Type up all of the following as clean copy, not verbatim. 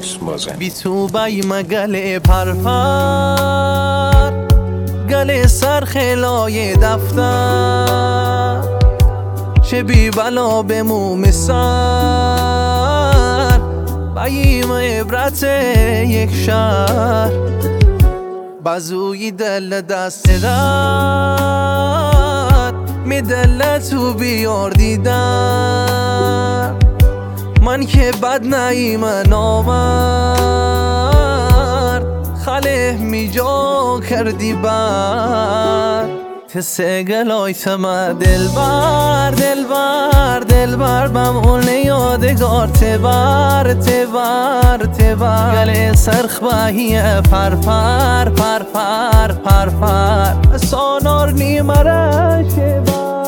بی تو بیم گل پرپر گل سرخلای دفتر چه بی بلا به موم سر بیم عبرت یک شهر بازوی دل دست رد می دل تو بیار دیدن من که بد نیم نامرد خاله می جا کردی بر تسه گلای تما دلبر دلبر دلبر بمون یادگار تبر تبر تبر گل سرخ باهی پر پر پر پر پر پر سانار نیمره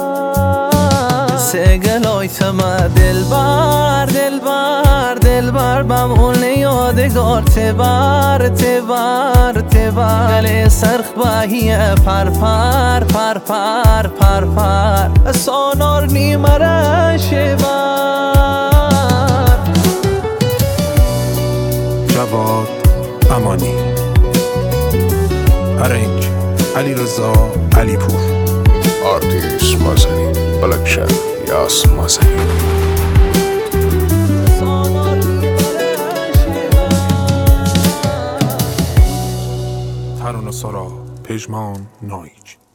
تسه گلای تما دلبر دلبر دلبر بمون یادگار تبر تبر تبر گل سرخ باهی پر پر پر پر پر پر سانار نیمره شبر جواد امانی ارنج علیرضا علیپور آرتیس مازنی بلکشن یاس مازنی ترانه سارا پژمان نایج